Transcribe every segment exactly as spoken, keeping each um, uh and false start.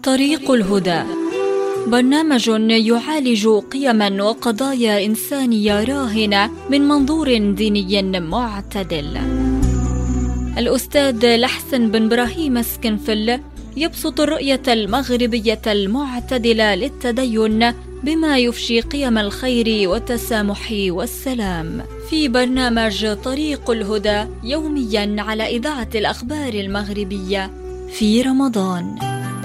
طريق الهدى، برنامج يعالج قيما وقضايا إنسانية راهنة من منظور ديني معتدل. الأستاذ لحسن بن إبراهيم اسكنفل يبسط الرؤية المغربية المعتدلة للتدين بما يفشي قيم الخير والتسامح والسلام في برنامج طريق الهدى يوميا على إذاعة الأخبار المغربية في رمضان.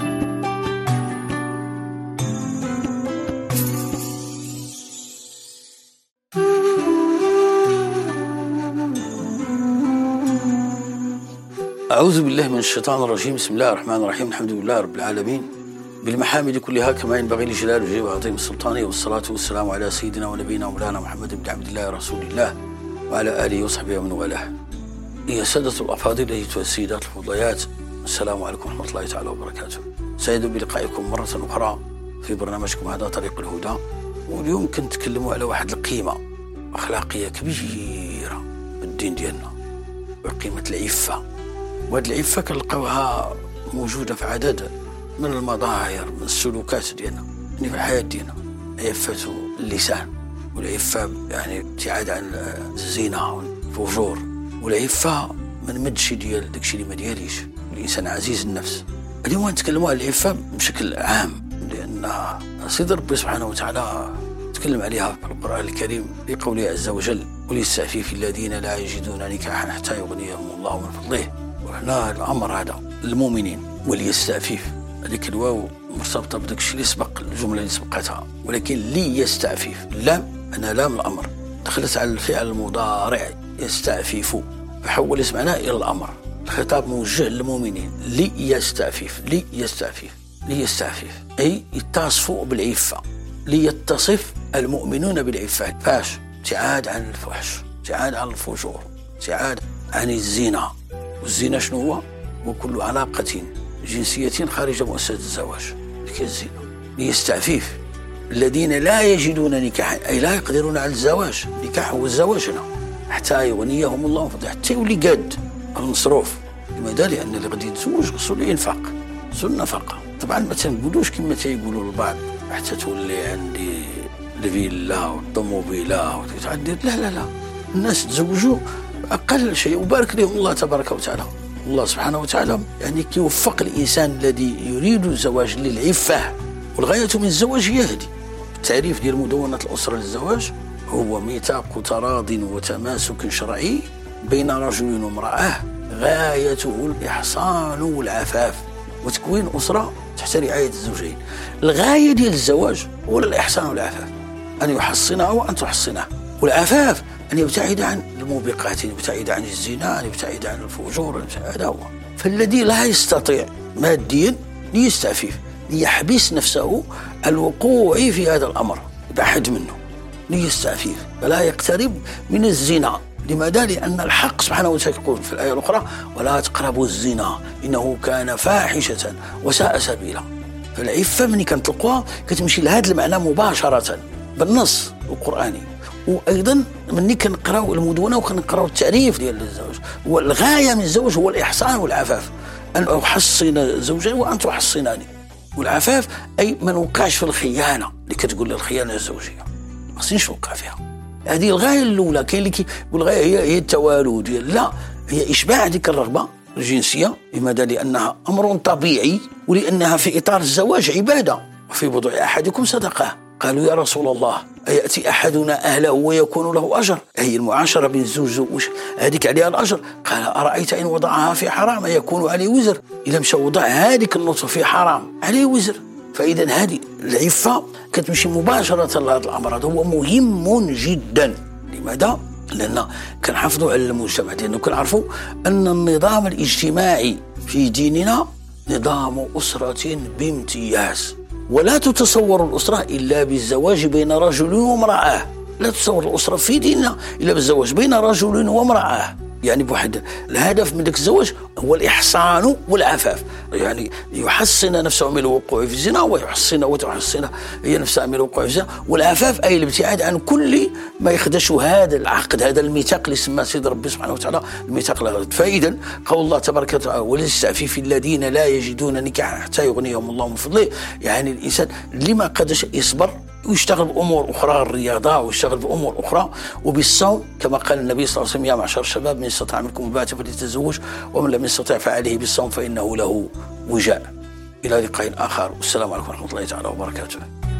أعوذ بالله من الشيطان الرجيم. بسم الله الرحمن الرحيم. الحمد لله رب العالمين بالمحامد كلها كما ينبغي لجلال وجهه وعظيم السلطان، والصلاة والسلام على سيدنا ونبينا ومولانا محمد بن عبد الله رسول الله وعلى آله وصحبه ومن والاه. يا سادة الأفاضل أيها السيدات الفضليات، السلام عليكم ورحمة الله تعالى وبركاته. سعيد بلقائكم مرة أخرى في برنامجكم هذا طريق الهدى. واليوم كنت نتكلموا على واحد القيمة أخلاقية كبيرة بالدين ديالنا، وقيمة العفة. وهذه العفة كنلقاوها موجودة في عدد من المظاهر من السلوكات ديالنا، يعني في الحياة ديالنا. عفة اللسان، والعفة يعني ابتعاد عن الزنا والفجور، والعفة من مدشي ديال داكشي اللي ما دياليش، الإنسان عزيز النفس. اليوم نتكلموا على العفة بشكل عام، لأن سيد ربي سبحانه وتعالى تكلم عليها في القرآن الكريم بقوله عز وجل: وليستعفف الذين لا يجدون نكاحا حتى يغنيهم الله من فضله. وهنا الأمر هذا المؤمنين، وليستعفف، هذيك الواو مرتبطة بداك الشيء اللي سبق، الجملة اللي سبقتها، ولكن ليستعفف اللام أنا لام الأمر دخلت على الفعل المضارع يستعفف، فحولت معناه إلى الأمر. الخطاب موجه للمؤمنين، ليستعفف ليستعفف ليستعفف أي يتصفوا بالعفة، ليتصف المؤمنون بالعفة. فاش؟ ابتعاد عن الفحش، ابتعاد عن الفجور، ابتعاد عن الزنا. والزنا شنو هو؟ وكل علاقة جنسية خارج مؤسسة الزواج كالزنا. ليستعفف الذين لا يجدون نكاحا، أي لا يقدرون على الزواج. نكاح هو الزواج هنا، حتى يغنيهم الله من فضله، حتى يولي قاد المصروف. لماذا؟ لأن اللي غادي يتزوج خصو ينفق، خصو النفقة. طبعا ما تنقولوش كما تيقولوا البعض حتى تولي عندي الفيلا والطوموبيله وتعدي. لا لا لا، الناس تزوجوا أقل شيء وبارك لهم الله تبارك وتعالى. الله سبحانه وتعالى يعني كيوفق الإنسان الذي يريد الزواج للعفة، والغاية من الزواج هي هذه. التعريف ديال مدونة الأسرة للزواج هو ميثاق تراض وتماسك شرعي بين رجل وامرأة، غايته الإحصان والعفاف وتكوين أسرة تحت رعاية الزوجين. الغاية ديال الزواج هو الإحصان والعفاف، أن يحصنها وأن تحصنها. والعفاف أن يبتعد عن الموبقات، أن يبتعد عن الزنا، أن يبتعد عن الفجور. هذا هو. فالذي لا يستطيع ماديا ليستعفف، ليحبس نفسه الوقوع في هذا الأمر، يبعد منه، ليستعفف فلا يقترب من الزنا. لماذا؟ لأن الحق سبحانه وتعالى يقول في الآية الأخرى: ولا تقربوا الزنا إنه كان فاحشة وساء سبيلا. فالعفة من كنطلقوها كتمشي لهذا المعنى مباشرة بالنص القرآني. وأيضا مني كنقراو المدونة وكنقراو التعريف ديال الزواج، والغاية من الزواج هو الإحصان والعفاف، أن أحصن زوجي وأن تحصناني. والعفاف أي ما نوقعش في الخيانة اللي كتقول الخيانة الزوجية، ما خصنيش نوقع فيها. هذه الغاية الأولى. كاين اللي كيقول الغاية هي هي التوالد، لا، هي إشباع ذيك الرغبة الجنسية. لماذا؟ لأنها أمر طبيعي، ولأنها في إطار الزواج عبادة. وفي بضع أحدكم صدقة. قالوا: يا رسول الله، أيأتي أحدنا أهله ويكون له أجر؟ هي المعاشرة بين الزوج وش هذيك عليها الأجر؟ قال: أرأيت إن وضعها في حرام يكون عليه وزر؟ إذا مشى وضع هذيك النطفة في حرام عليه وزر. فإذا هذه العفة كتمشي مباشرة لهذا الأمر. هذا هو مهم جدا. لماذا؟ لأن كنحافظوا على المجتمع ديالنا، كنعرفوا أن النظام الاجتماعي في ديننا نظام أسرة بامتياز. ولا تتصور الأسرة إلا بالزواج بين رجل وامرأة. لا تتصور الأسرة في ديننا إلا بالزواج بين رجل وامرأة. يعني بواحد الهدف من ذاك الزواج هو الإحصان والعفاف، يعني يحصن نفسه من الوقوع في الزنا ويحصن وتحصن هي نفسها من الوقوع في الزنا، والعفاف أي الابتعاد عن كل ما يخدش هذا العقد، هذا الميثاق اللي سماه سيد ربي سبحانه وتعالى الميثاق الغلط. فإذا قول الله تبارك وتعالى وليستعفف الذين لا يجدون نكاحا حتى يغنيهم الله من فضله، يعني الإنسان اللي ما قدرش يصبر ويشتغل بأمور أخرى، الرياضة ويشتغل بأمور أخرى، وبالصوم كما قال النبي صلى الله عليه وسلم يا معشر الشباب من استطاع منكم الباءة فليتزوج ومن لم يستطع فعليه بالصوم فإنه له وجاء. إلى لقاء آخر والسلام عليكم ورحمة الله تعالى وبركاته.